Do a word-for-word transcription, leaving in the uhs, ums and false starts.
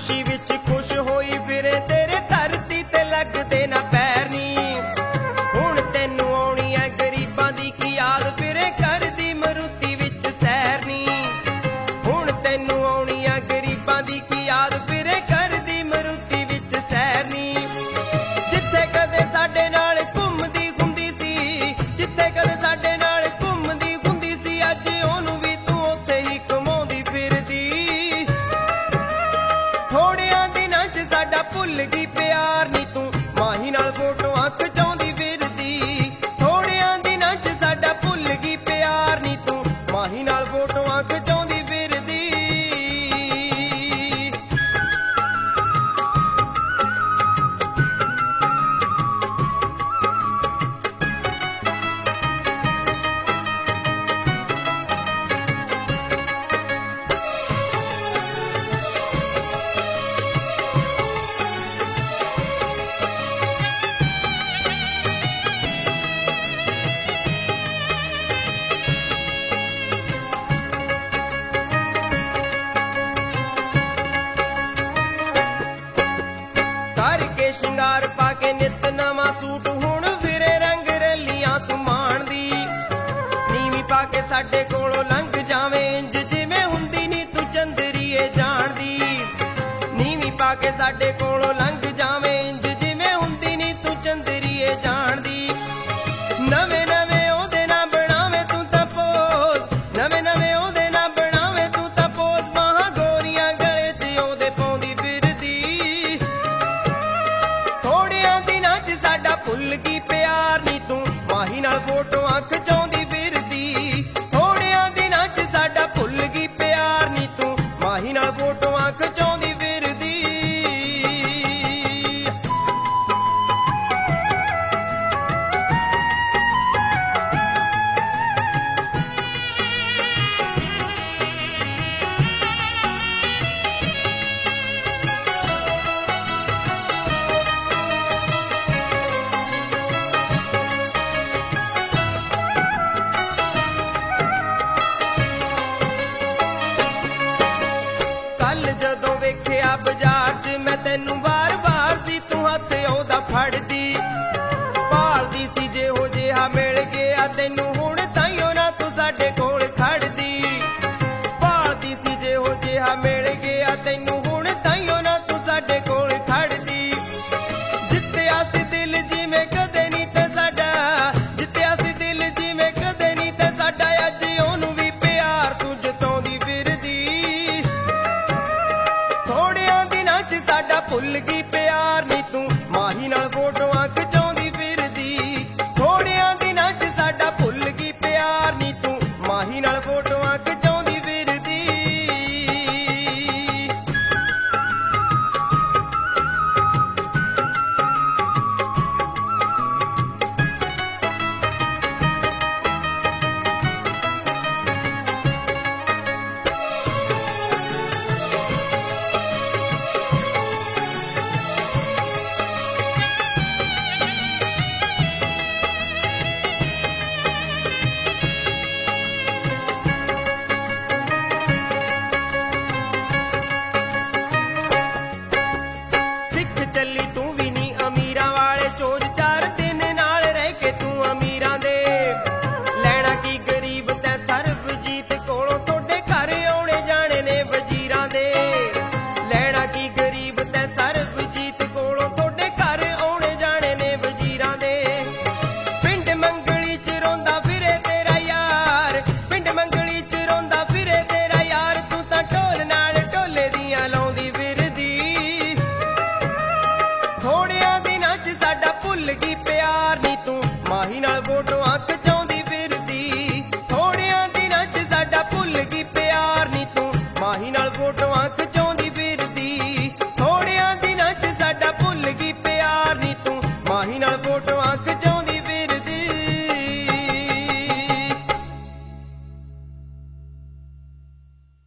खुशी विच खुश होई फिरे तेरे धरती ते लगदे ना पैर नी। हुण तैनू आउणी ऐ गरीबां दी की याद फिरे करदी मरूती विच सैर नी। हुण तैनू आउणी ऐ गरीबां दी की याद फिरे करदी मरूती विच सैर नी। जिथे कदे साडे नाल घुमदी हुंदी सी, जिथे कदे साडे नाल घुमदी हुंदी सी, अज ओनू भी तू उत्थे ही घुमाउंदी फिरदी। थोड़ियां दिनां च साडा भुल गई प्यार नी, तू माही नाल फोटोआं खिचाउंदी फिरदी। थोड़ियां दिनां च साडा भुल गई प्यार नी, तू माही नाल फोटोआं खिचाउंदी फिरदी। करके शिंगार पाके नित नवां सूट हुण फिरे रंग रलियां तू माणदी। नीवी पाके साडे कोलों लंघ जावें इंज जिवें हुंदी नी तू चंदरीए जाणदी। नीवी पाके साडे कोलों